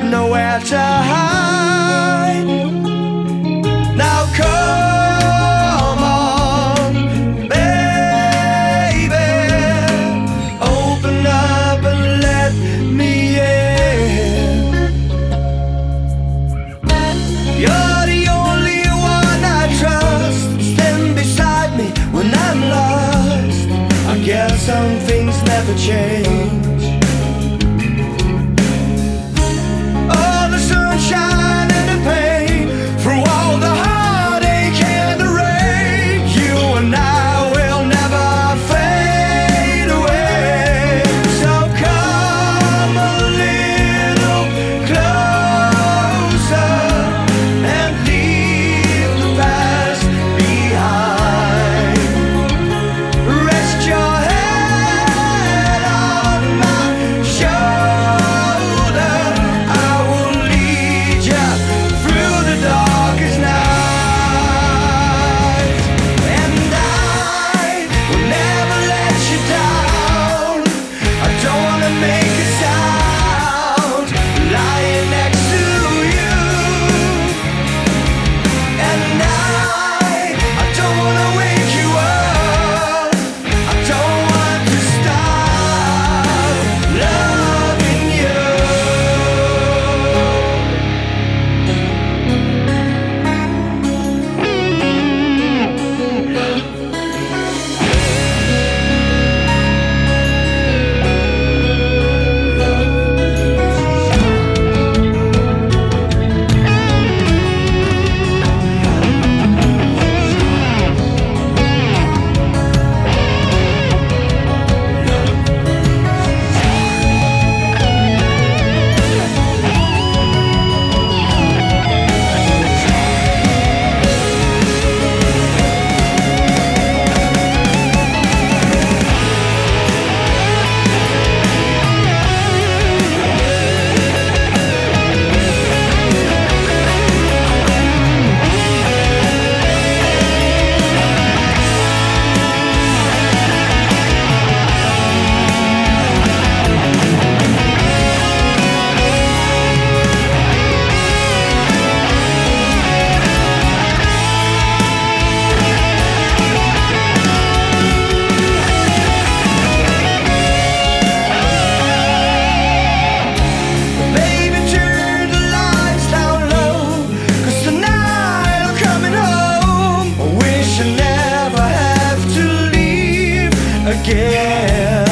nowhere to hide. Now come on, baby, open up and let me in. You're the only one I trust. Stand beside me when I'm lost. I guess some things never change. All the sunshine and the pain, through all the heartache and the rain, you and I will never fade away. So come a little closer and leave the past behind. Rest your head on my shoulder. I will lead you through the darkest nights, and I will never let you down. I don't wanna make a sound lying next to you, and I don't wanna wake you up. I don't want to stop loving you. Baby, turn the lights down low, 'cause tonight I'm coming home. I wish I never have to leave again.